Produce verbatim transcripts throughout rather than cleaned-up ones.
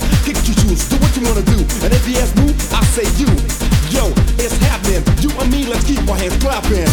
Kick what you choose, do what you wanna do. And if you ask who, I say you. Yo, it's happening. You and me, let's keep our hands clapping.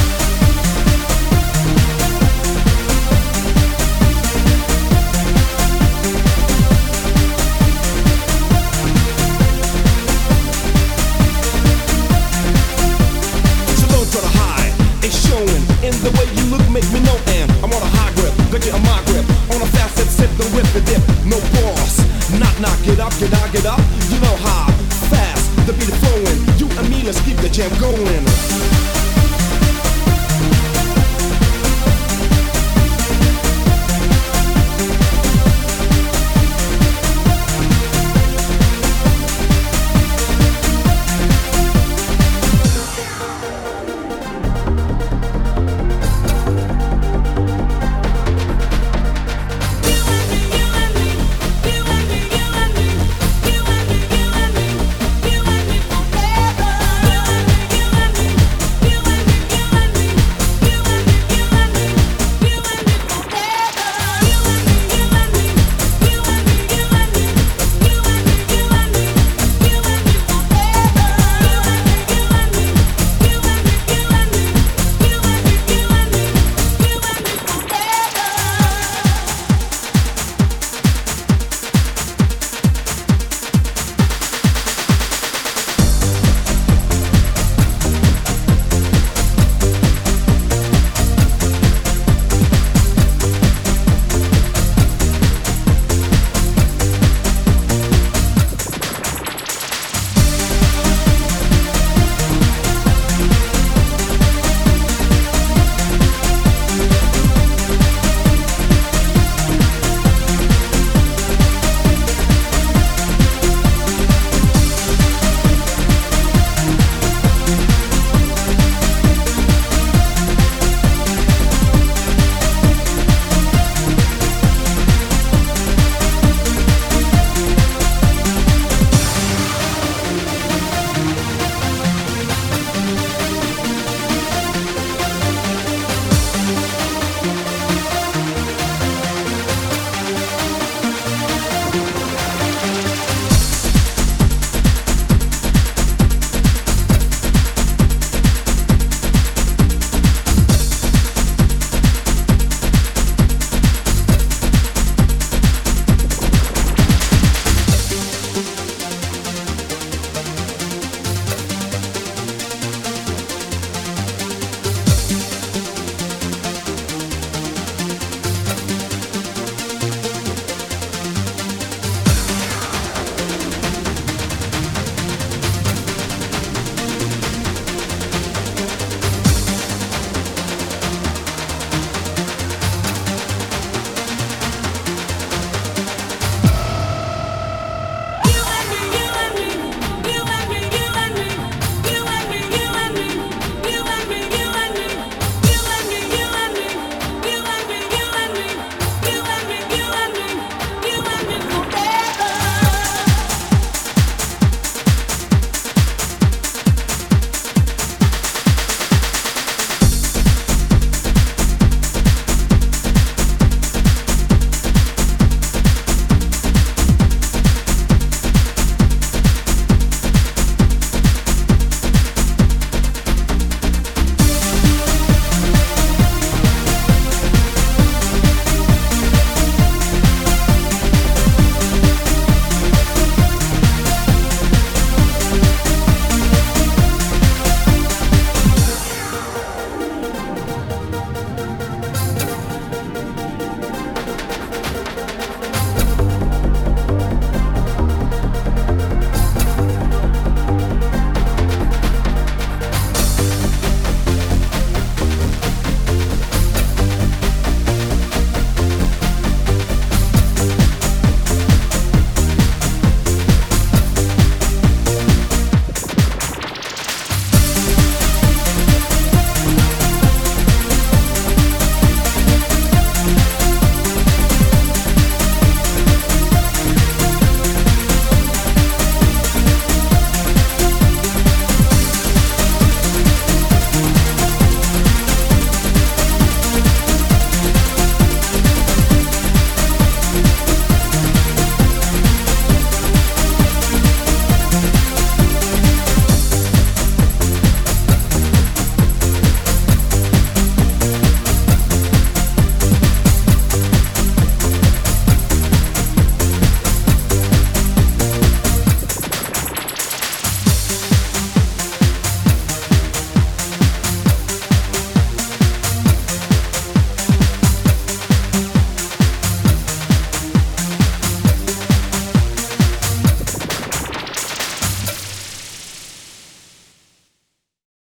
In the way you look, make me know, and I'm on a high grip, got you on my grip, on a fast set, sip, the whip and dip, no boss, knock, knock, get up, get out, get up, you know how, fast, the beat is flowing, you and me, let's keep the jam going.